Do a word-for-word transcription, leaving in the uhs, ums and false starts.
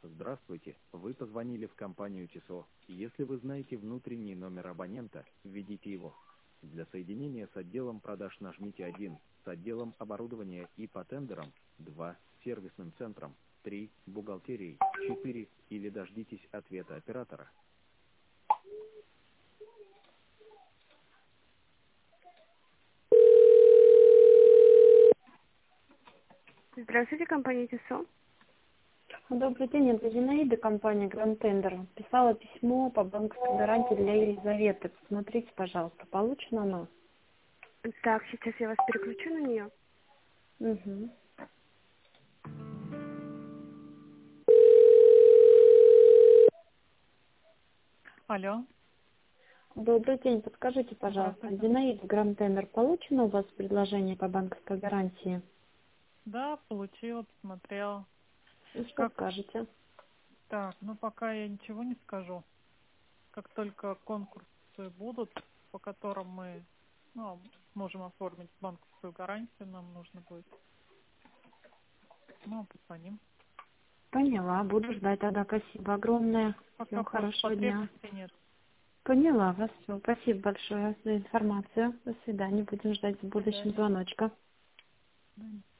Здравствуйте, вы позвонили в компанию ТИСО. Если вы знаете внутренний номер абонента, введите его. Для соединения с отделом продаж нажмите один, с отделом оборудования и по тендерам два, сервисным центром три, бухгалтерией четыре или дождитесь ответа оператора. Здравствуйте, компания ТИСО. Добрый день, это Зинаида, компания Grand Tender. Писала письмо по банковской гарантии для Елизаветы. Посмотрите, пожалуйста, получено оно? Так, сейчас я вас переключу на нее. Угу. Алло. Добрый день, подскажите, пожалуйста, Здравствуйте. Зинаида, Grand Tender, получено у вас предложение по банковской гарантии? Да, получила, посмотрела. И что Как? скажете? Так, ну пока я ничего не скажу. Как только конкурсы будут, по которым мы ну, сможем оформить банковскую гарантию, нам нужно будет. Ну, позвоним. Поняла, буду ждать тогда. Спасибо огромное. Пока Всего по- хорошего дня. потребностей нет. Поняла вас. Все. Спасибо большое за информацию. До свидания. Будем ждать в До будущем свидания. звоночка. До свидания.